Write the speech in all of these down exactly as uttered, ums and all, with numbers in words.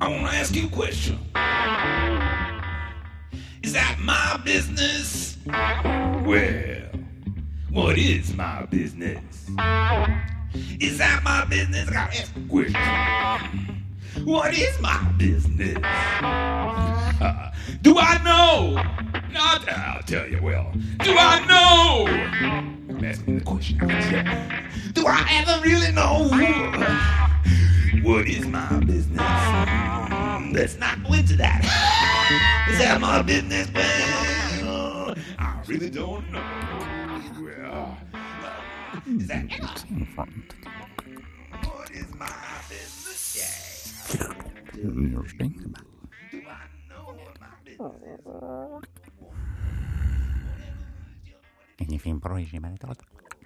I want to ask you a question. Is that my business? Well, what is my business? Is that my business? I gotta ask a question. What is my business? Uh, do I know? No, I'll, I'll tell you, well, do I know? I'm asking the question. Do I ever really know? What is my business? Let's not go into that. Is that my business? Well, I really don't know. Well, is that what is my business? Yeah. Do I know what my business? Anything projection about it?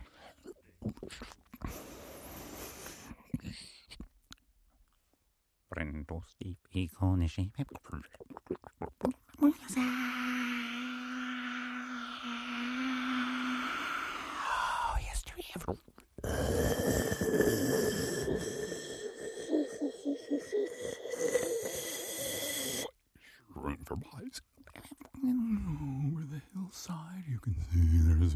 Prendos di iconici. Oh, history of rain for miles. Over the hillside, you can see there's a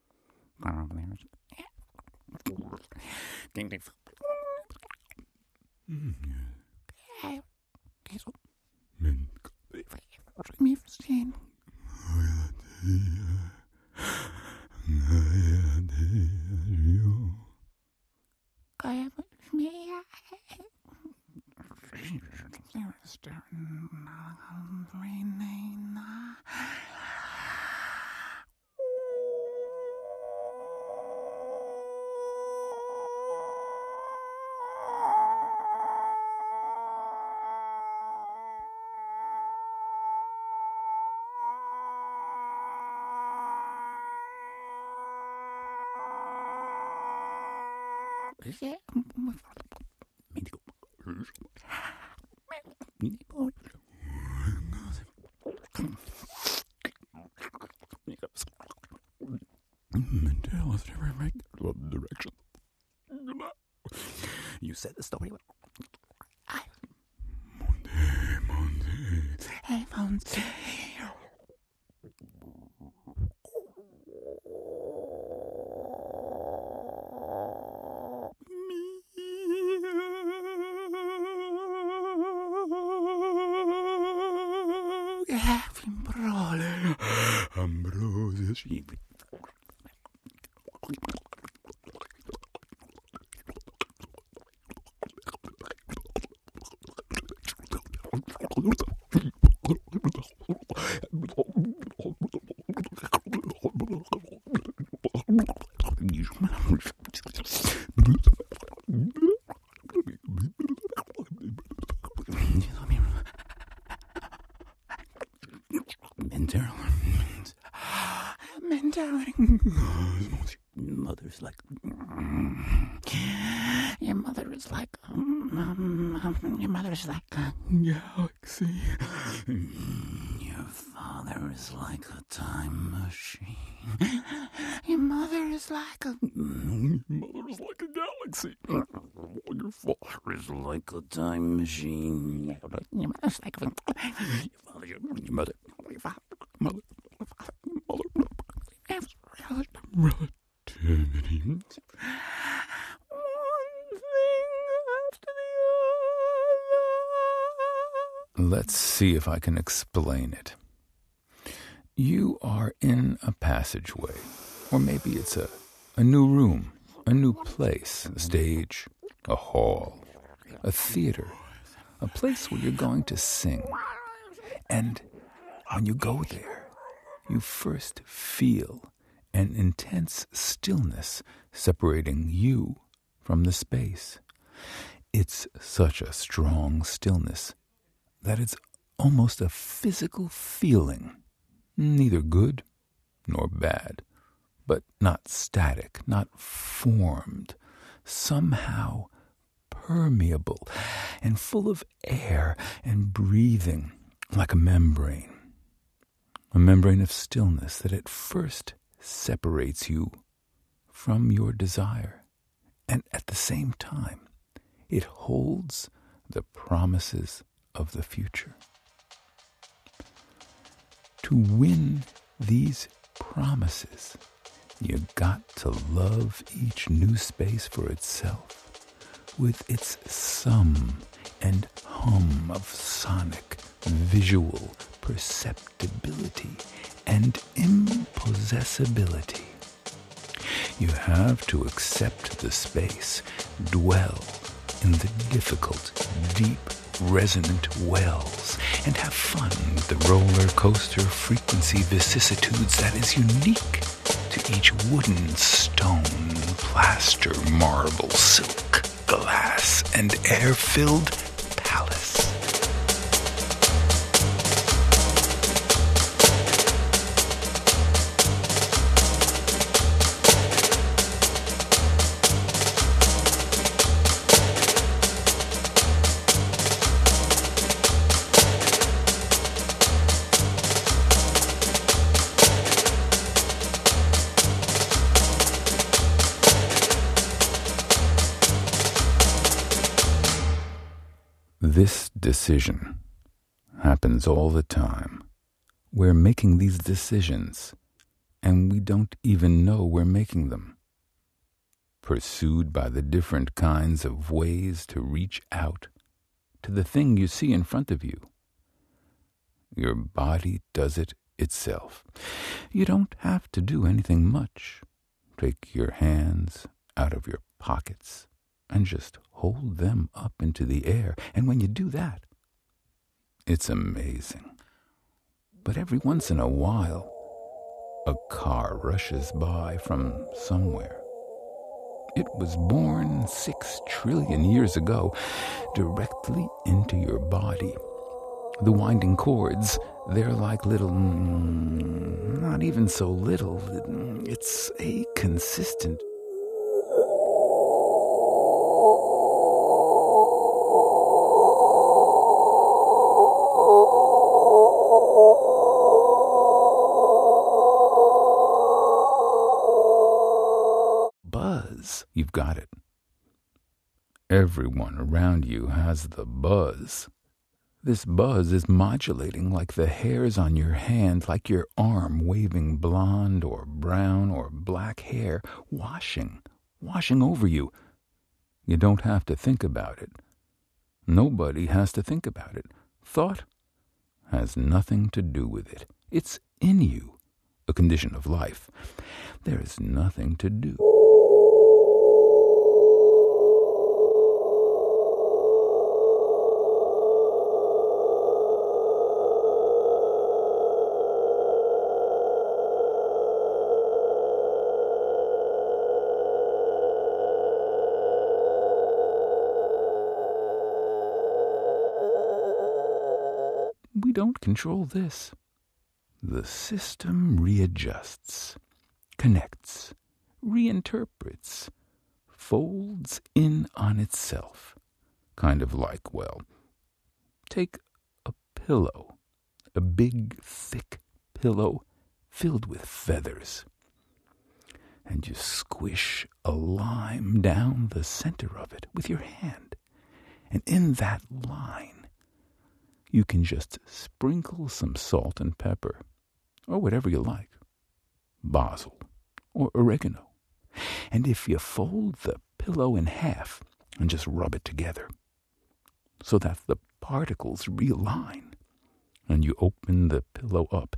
ding ding. Direction. You said the story. Monday, Monday. Hey, Monday. Ambrosius sheep. Mother's like your mother is like um, um, your mother is like a galaxy. Your father is like a time machine. Your mother is like a your mother is like a galaxy. Your father is like a time machine. Your mother's like a, your father, your mother, your father, mother, mother, mother, relativity. One thing after the other. Let's see if I can explain it. You are in a passageway, or maybe it's a, a new room, a new place, a stage, a hall, a theater, a place where you're going to sing. And when you go there, you first feel an intense stillness separating you from the space. It's such a strong stillness that it's almost a physical feeling, neither good nor bad, but not static, not formed, somehow permeable and full of air and breathing like a membrane, a membrane of stillness that at first separates you from your desire, and at the same time it holds the promises of the future. To win these promises, you got to love each new space for itself, with its sum and hum of sonic, visual perceptibility and impossessibility. You have to accept the space, dwell in the difficult, deep, resonant wells, and have fun with the roller coaster frequency vicissitudes that is unique to each wooden, stone, plaster, marble, silk, glass, and air-filled palace. This decision happens all the time. We're making these decisions, and we don't even know we're making them. Pursued by the different kinds of ways to reach out to the thing you see in front of you. Your body does it itself. You don't have to do anything much. Take your hands out of your pockets and just hold them up into the air. And when you do that, it's amazing. But every once in a while, a car rushes by from somewhere. It was born six trillion years ago, directly into your body. The winding cords, they're like little, mm, not even so little. It's a consistent buzz. You've got it. Everyone around you has the buzz. This buzz is modulating like the hairs on your hand, like your arm waving blonde or brown or black hair, washing, washing over you. You don't have to think about it. Nobody has to think about it. Thought has nothing to do with it. It's in you, a condition of life. There is nothing to do. We don't control this. The system readjusts, connects, reinterprets, folds in on itself. Kind of like, well, take a pillow, a big, thick pillow filled with feathers, and you squish a lime down the center of it with your hand. And in that line, you can just sprinkle some salt and pepper, or whatever you like, basil or oregano. And if you fold the pillow in half and just rub it together so that the particles realign, and you open the pillow up,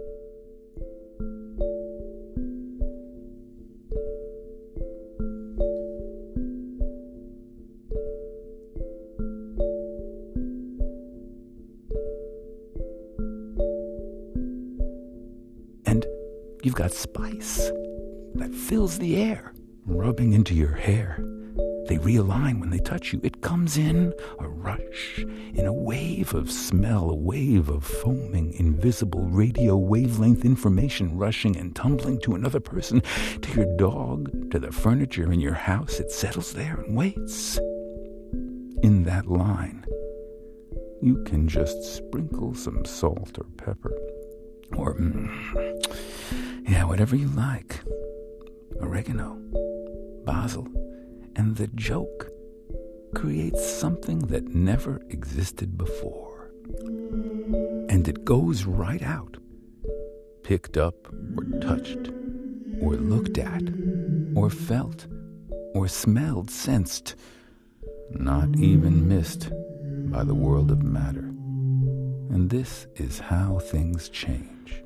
you've got spice that fills the air, rubbing into your hair. They realign when they touch you. It comes in a rush, in a wave of smell, a wave of foaming, invisible radio wavelength information rushing and tumbling to another person, to your dog, to the furniture in your house. It settles there and waits. In that line, you can just sprinkle some salt or pepper, or mm, yeah, whatever you like. Oregano, basil, and the joke creates something that never existed before. And it goes right out, picked up or touched, or looked at, or felt, or smelled, sensed, not even missed by the world of matter. And this is how things change.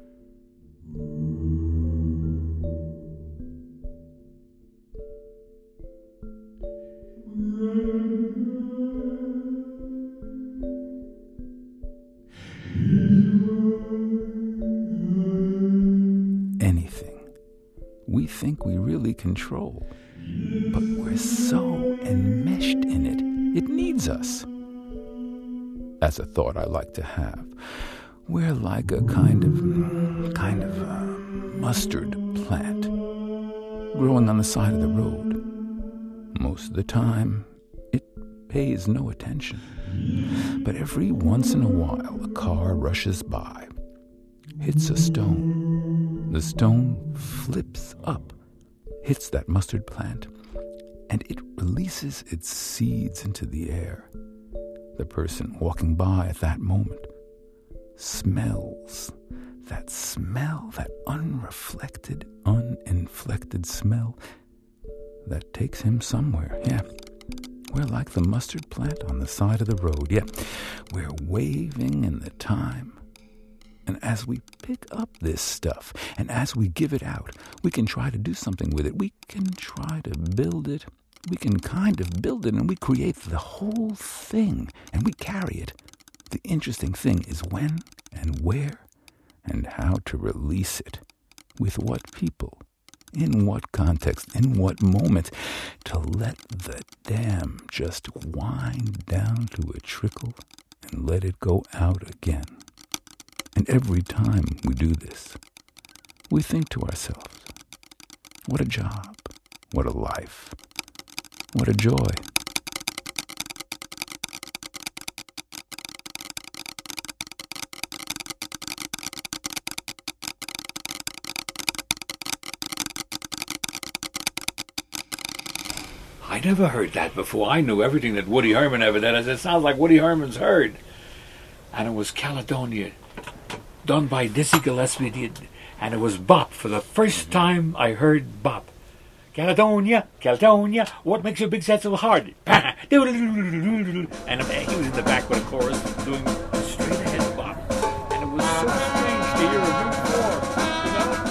Anything we think we really control, but we're so enmeshed in it, it needs us. That's a thought I like to have. We're like a kind of, kind of uh, mustard plant growing on the side of the road. Most of the time, it pays no attention. But every once in a while, a car rushes by, hits a stone. The stone flips up, hits that mustard plant, and it releases its seeds into the air. The person walking by at that moment smells that smell, that unreflected, uninflected smell that takes him somewhere. Yeah, we're like the mustard plant on the side of the road. Yeah, we're waving in the time. And as we pick up this stuff, and as we give it out, we can try to do something with it. We can try to build it. We can kind of build it, and we create the whole thing, and we carry it. The interesting thing is when and where and how to release it. With what people, in what context, in what moment, to let the dam just wind down to a trickle and let it go out again. And every time we do this, we think to ourselves, what a job, what a life, what a joy. I never heard that before. I knew everything that Woody Herman ever did. It sounds like Woody Herman's heard. And it was Caledonia, done by Dizzy Gillespie, and it was bop. For the first time I heard bop. Caledonia, Caledonia, what makes your big set so hard? And he was in the back with a chorus doing straight ahead bop. And it was so strange to hear a new form, you know?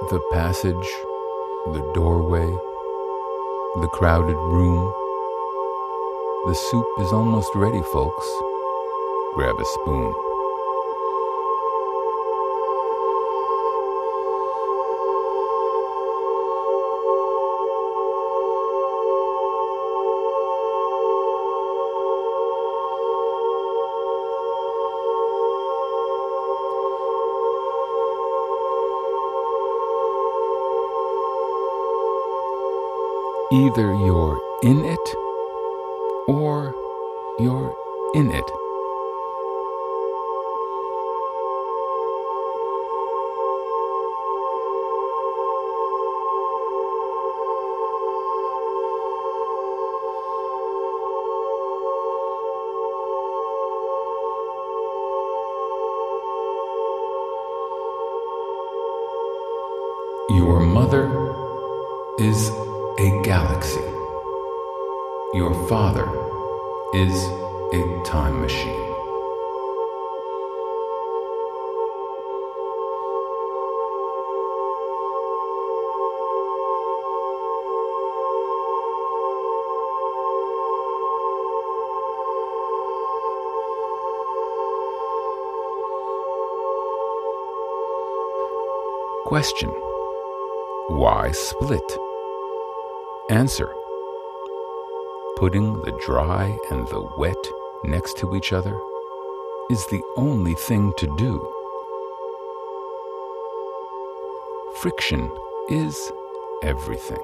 The passage, the doorway, the crowded room. The soup is almost ready, folks. Grab a spoon. Either you're in it or you're in it. Your mother is a galaxy. Your father is a time machine. Question: why split? Answer: putting the dry and the wet next to each other is the only thing to do. Friction is everything.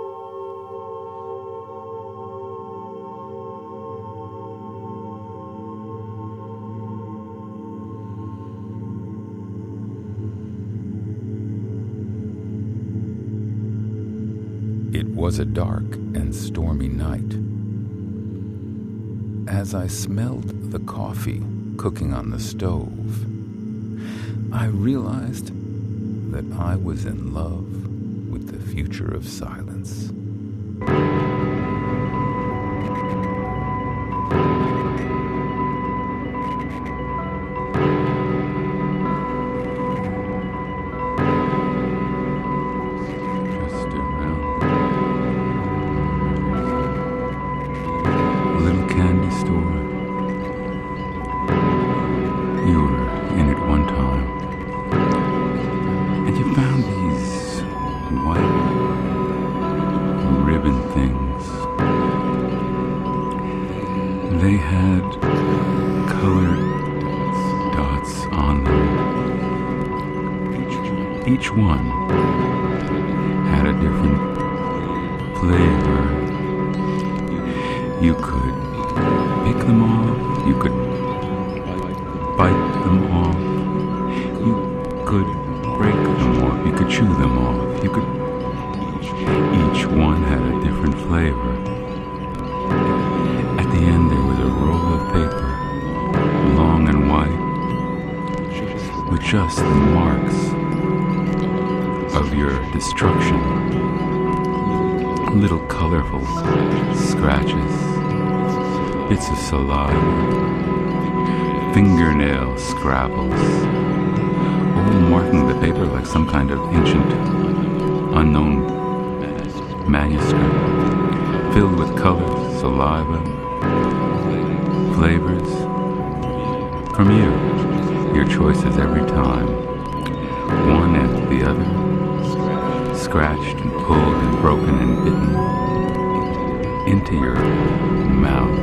It was a dark and stormy night. As I smelled the coffee cooking on the stove, I realized that I was in love with the future of silence. You were in it one time, and you found these white ribbon things. They had colored dots on them. Each one had a different flavor. You could pick them off, you could bite them off, you could break them off, you could chew them off, you could... Each one had a different flavor. At the end there was a roll of paper, long and white, with just the marks of your destruction. Little colorful scratches, bits of saliva, fingernail scrabbles, all marking the paper like some kind of ancient, unknown manuscript, filled with colors, saliva, flavors. From you, your choices every time, one and the other, scratched and pulled and broken and bitten into your mouth.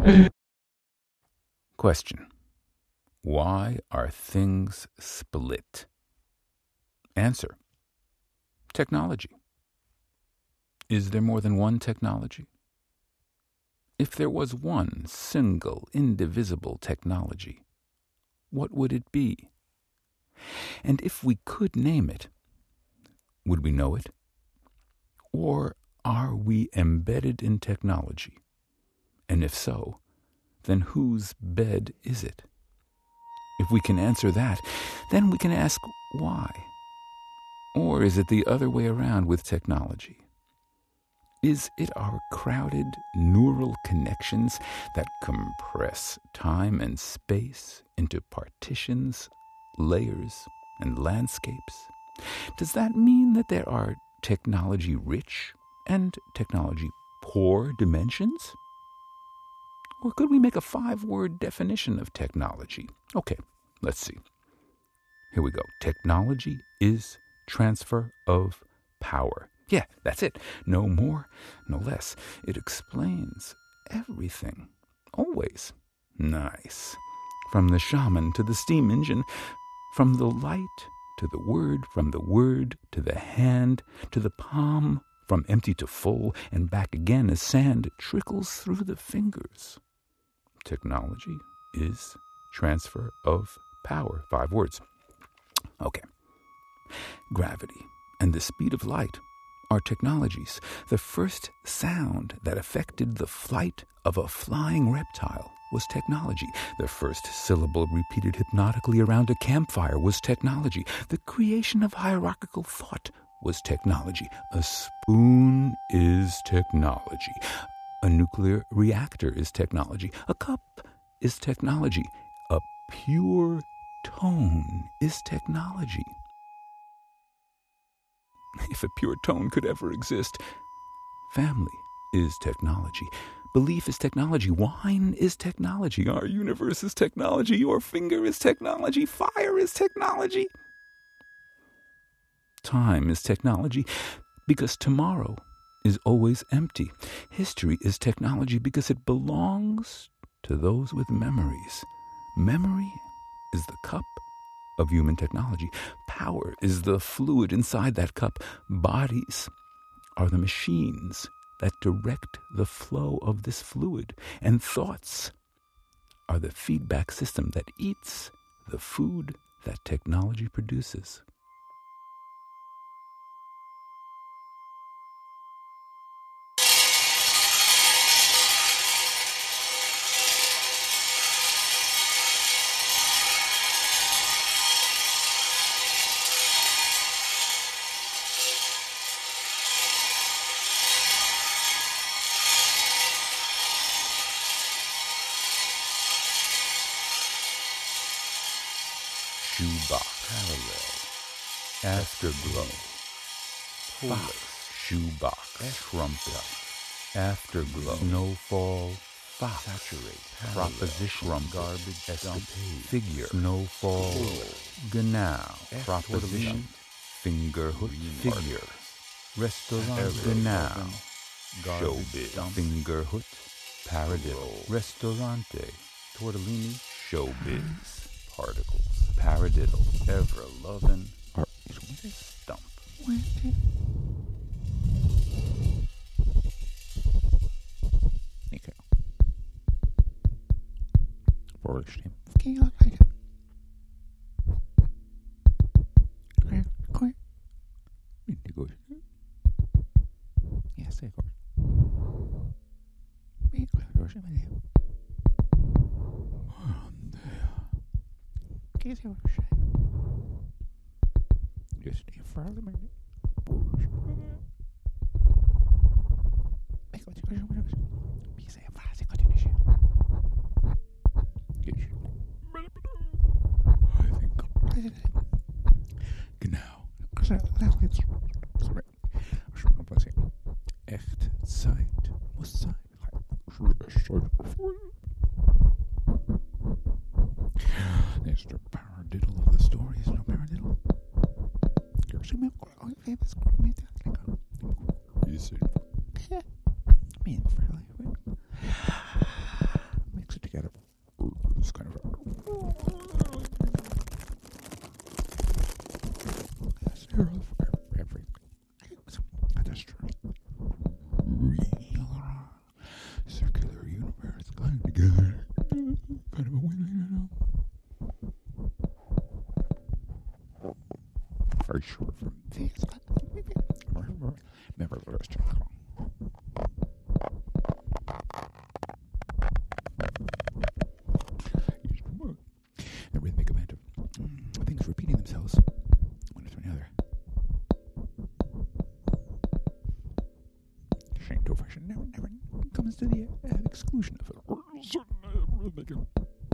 Question. Why are things split? Answer. Technology. Is there more than one technology? If there was one single, indivisible technology, what would it be? And if we could name it, would we know it? Or are we embedded in technology? And if so, then whose bed is it? If we can answer that, then we can ask why. Or is it the other way around with technology? Is it our crowded neural connections that compress time and space into partitions, layers, and landscapes? Does that mean that there are technology-rich and technology-poor dimensions? Or could we make a five-word definition of technology? Okay, let's see. Here we go. Technology is transfer of power. Yeah, that's it. No more, no less. It explains everything. Always. Nice. From the shaman to the steam engine, from the light to the word, from the word to the hand, to the palm, from empty to full, and back again as sand trickles through the fingers. Technology is transfer of power. Five words. Okay. Gravity and the speed of light are technologies. The first sound that affected the flight of a flying reptile was technology. The first syllable repeated hypnotically around a campfire was technology. The creation of hierarchical thought was technology. A spoon is technology. A nuclear reactor is technology. A cup is technology. A pure tone is technology. If a pure tone could ever exist, family is technology. Belief is technology. Wine is technology. Our universe is technology. Your finger is technology. Fire is technology. Time is technology because tomorrow is always empty. History is technology because it belongs to those with memories. Memory is the cup of human technology. Power is the fluid inside that cup. Bodies are the machines that direct the flow of this fluid. And thoughts are the feedback system that eats the food that technology produces. Shoebox, parallel, afterglow, fox, shoebox, trumpet, afterglow, snowfall, fox, saturate, proposition, garbage, escapade, figure, snowfall, gnow, proposition, fingerhook, figure, restaurant, gnow, showbiz, fingerhook, paradiddle, restaurante, tortellini, showbiz, particles. Paradiddle, ever-lovin', or stump. Nico. Vorlichting. Kan jag lägga? Kan jag? Inte går. Jag säger går. Men jag rör med det. Kan jag säga vad du säger? Just det, för mig. Vi säger vad ska du säga? I think genau. Also, lass jetzt sorry. Schon mal passieren. Echt Zeit muss sein. There's the paradiddle of the story. Is no paradiddle? Kanske med en famous meter. Easy. Men för together. It's kind of everything. That's true. Circular universe coming together. Kind of a win, you know. Very short from this. Remember the rest. The rhythmic event of things repeating themselves one after another. Shane Tofashion never, never comes to the uh, exclusion of a certain uh, rhythmic event.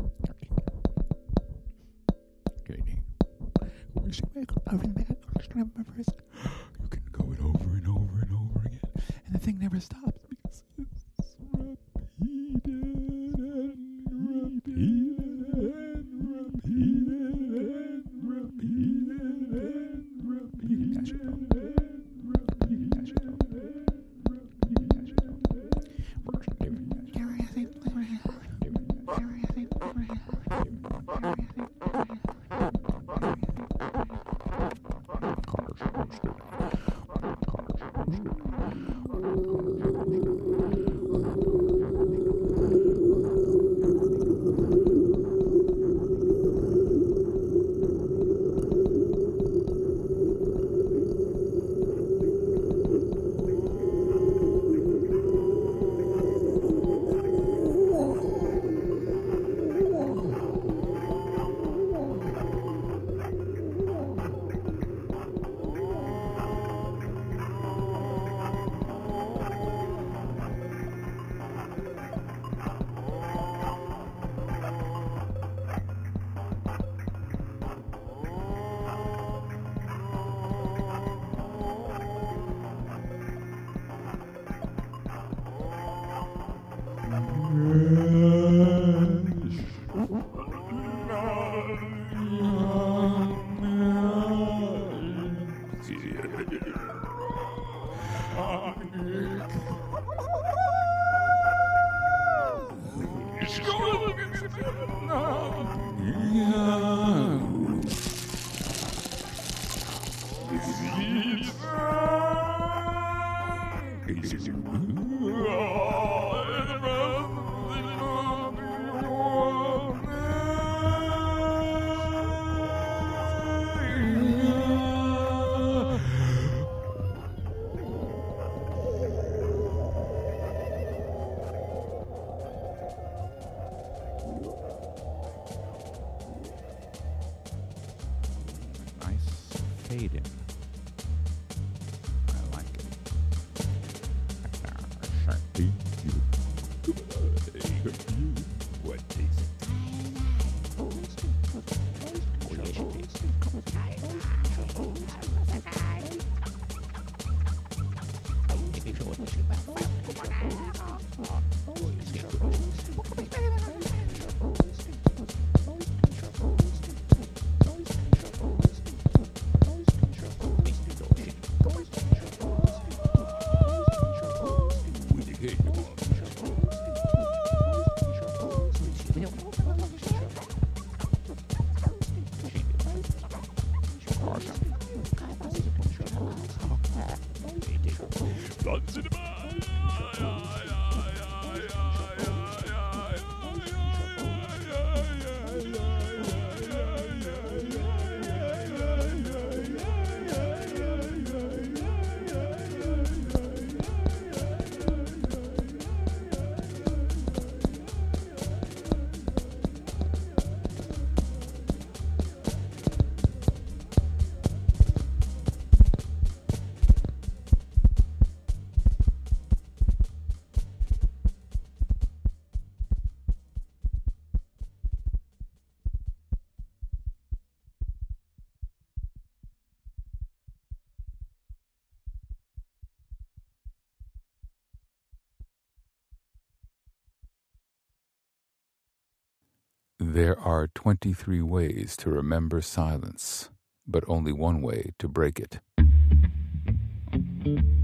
You can go it over and over and over again, and the thing never stops because it's repeated and repeated and repeated and repeated and repeated. That's your tone. That's your tone. That's your tone. Fade in. I like it. What is it? There are twenty-three ways to remember silence, but only one way to break it.